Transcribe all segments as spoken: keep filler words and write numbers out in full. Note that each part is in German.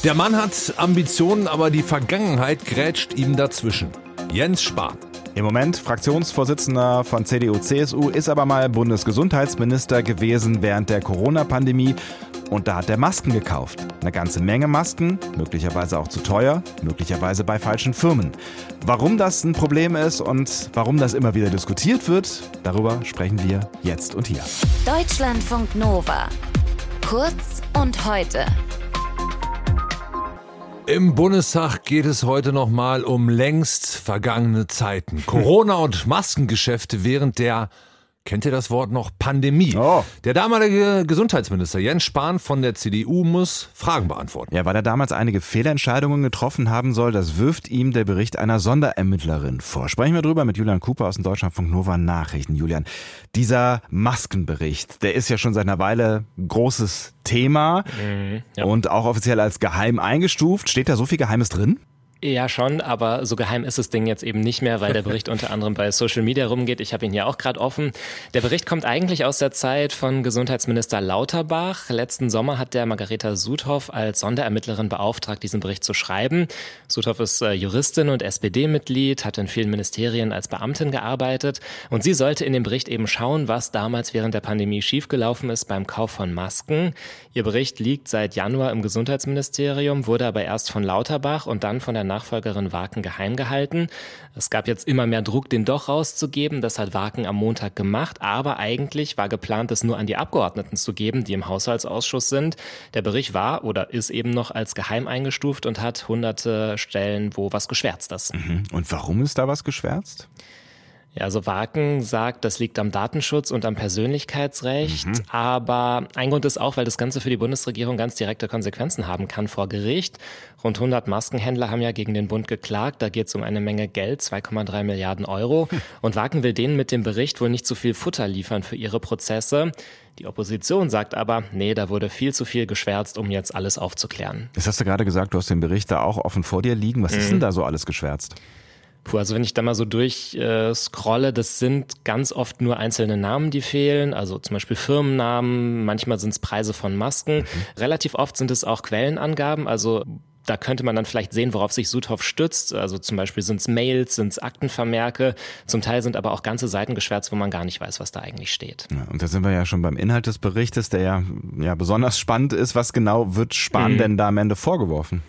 Der Mann hat Ambitionen, aber die Vergangenheit grätscht ihm dazwischen. Jens Spahn. Im Moment Fraktionsvorsitzender von C D U C S U, ist aber mal Bundesgesundheitsminister gewesen während der Corona-Pandemie. Und da hat er Masken gekauft. Eine ganze Menge Masken, möglicherweise auch zu teuer, möglicherweise bei falschen Firmen. Warum das ein Problem ist und warum das immer wieder diskutiert wird, darüber sprechen wir jetzt und hier. Deutschlandfunk Nova. Kurz und heute. Im Bundestag geht es heute nochmal um längst vergangene Zeiten. Corona- und Maskengeschäfte während der, kennt ihr das Wort noch, Pandemie? Oh. Der damalige Gesundheitsminister Jens Spahn von der C D U muss Fragen beantworten. Ja, weil er damals einige Fehlentscheidungen getroffen haben soll, das wirft ihm der Bericht einer Sonderermittlerin vor. Sprechen wir drüber mit Julian Cooper aus den Deutschlandfunk Nova Nachrichten. Julian, dieser Maskenbericht, der ist ja schon seit einer Weile ein großes Thema mhm, ja. und auch offiziell als geheim eingestuft. Steht da so viel Geheimes drin? Ja, schon, aber so geheim ist das Ding jetzt eben nicht mehr, weil der Bericht unter anderem bei Social Media rumgeht. Ich habe ihn hier auch gerade offen. Der Bericht kommt eigentlich aus der Zeit von Gesundheitsminister Lauterbach. Letzten Sommer hat der Margareta Sudhoff als Sonderermittlerin beauftragt, diesen Bericht zu schreiben. Sudhoff ist äh, Juristin und S P D-Mitglied, hat in vielen Ministerien als Beamtin gearbeitet. Und sie sollte in dem Bericht eben schauen, was damals während der Pandemie schiefgelaufen ist beim Kauf von Masken. Ihr Bericht liegt seit Januar im Gesundheitsministerium, wurde aber erst von Lauterbach und dann von der Nachfolgerin Waken geheim gehalten. Es gab jetzt immer mehr Druck, den doch rauszugeben. Das hat Waken am Montag gemacht. Aber eigentlich war geplant, es nur an die Abgeordneten zu geben, die im Haushaltsausschuss sind. Der Bericht war oder ist eben noch als geheim eingestuft und hat hunderte Stellen, wo was geschwärzt ist. Mhm. Und warum ist da was geschwärzt? Ja, also Waken sagt, das liegt am Datenschutz und am Persönlichkeitsrecht. Mhm. Aber ein Grund ist auch, weil das Ganze für die Bundesregierung ganz direkte Konsequenzen haben kann vor Gericht. Rund hundert Maskenhändler haben ja gegen den Bund geklagt. Da geht es um eine Menge Geld, zwei Komma drei Milliarden Euro. Hm. Und Waken will denen mit dem Bericht wohl nicht zu viel Futter liefern für ihre Prozesse. Die Opposition sagt aber, nee, da wurde viel zu viel geschwärzt, um jetzt alles aufzuklären. Das hast du gerade gesagt, du hast den Bericht da auch offen vor dir liegen. Was mhm. ist denn da so alles geschwärzt? Puh, also wenn ich da mal so durch äh, scrolle, das sind ganz oft nur einzelne Namen, die fehlen, also zum Beispiel Firmennamen, manchmal sind es Preise von Masken. Mhm. Relativ oft sind es auch Quellenangaben, also da könnte man dann vielleicht sehen, worauf sich Sudhoff stützt. Also zum Beispiel sind es Mails, sind es Aktenvermerke. Zum Teil sind aber auch ganze Seiten geschwärzt, wo man gar nicht weiß, was da eigentlich steht. Ja, und da sind wir ja schon beim Inhalt des Berichtes, der ja, ja besonders spannend ist. Was genau wird Spahn mhm. denn da am Ende vorgeworfen?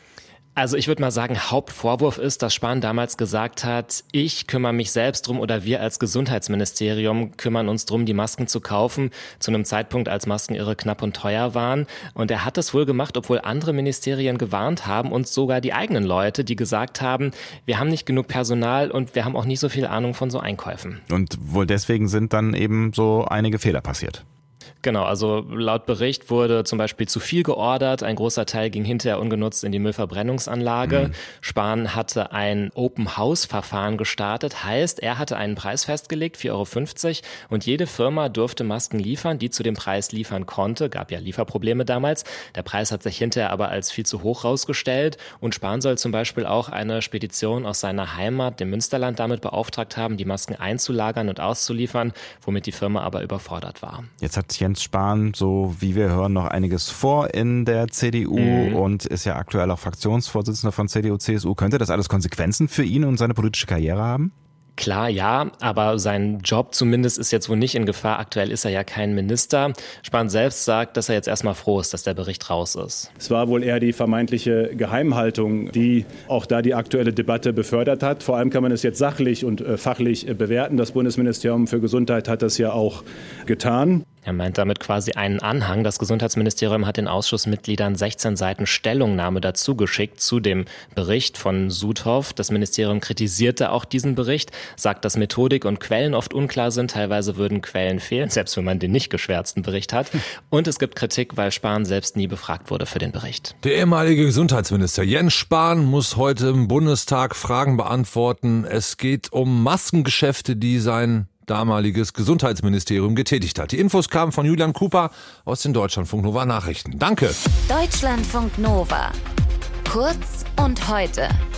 Also ich würde mal sagen, Hauptvorwurf ist, dass Spahn damals gesagt hat, ich kümmere mich selbst drum oder wir als Gesundheitsministerium kümmern uns drum, die Masken zu kaufen, zu einem Zeitpunkt, als Masken irre knapp und teuer waren. Und er hat das wohl gemacht, obwohl andere Ministerien gewarnt haben und sogar die eigenen Leute, die gesagt haben, wir haben nicht genug Personal und wir haben auch nicht so viel Ahnung von so Einkäufen. Und wohl deswegen sind dann eben so einige Fehler passiert. Genau, also laut Bericht wurde zum Beispiel zu viel geordert. Ein großer Teil ging hinterher ungenutzt in die Müllverbrennungsanlage. Mhm. Spahn hatte ein Open-House-Verfahren gestartet. Heißt, er hatte einen Preis festgelegt, vier Euro fünfzig. Und jede Firma durfte Masken liefern, die zu dem Preis liefern konnte. Gab ja Lieferprobleme damals. Der Preis hat sich hinterher aber als viel zu hoch rausgestellt. Und Spahn soll zum Beispiel auch eine Spedition aus seiner Heimat, dem Münsterland, damit beauftragt haben, die Masken einzulagern und auszuliefern, womit die Firma aber überfordert war. Jetzt hat Jens Spahn, so wie wir hören, noch einiges vor in der C D U mhm. und ist ja aktuell auch Fraktionsvorsitzender von C D U C S U. Könnte das alles Konsequenzen für ihn und seine politische Karriere haben? Klar, ja, aber sein Job zumindest ist jetzt wohl nicht in Gefahr. Aktuell ist er ja kein Minister. Spahn selbst sagt, dass er jetzt erstmal froh ist, dass der Bericht raus ist. Es war wohl eher die vermeintliche Geheimhaltung, die auch da die aktuelle Debatte befördert hat. Vor allem kann man es jetzt sachlich und äh, fachlich äh, bewerten. Das Bundesministerium für Gesundheit hat das ja auch getan. Er meint damit quasi einen Anhang. Das Gesundheitsministerium hat den Ausschussmitgliedern sechzehn Seiten Stellungnahme dazu geschickt zu dem Bericht von Sudhoff. Das Ministerium kritisierte auch diesen Bericht, sagt, dass Methodik und Quellen oft unklar sind. Teilweise würden Quellen fehlen, selbst wenn man den nicht geschwärzten Bericht hat. Und es gibt Kritik, weil Spahn selbst nie befragt wurde für den Bericht. Der ehemalige Gesundheitsminister Jens Spahn muss heute im Bundestag Fragen beantworten. Es geht um Maskengeschäfte, die sein damaliges Gesundheitsministerium getätigt hat. Die Infos kamen von Julian Cooper aus den Deutschlandfunk Nova Nachrichten. Danke. Deutschlandfunk Nova. Kurz und heute.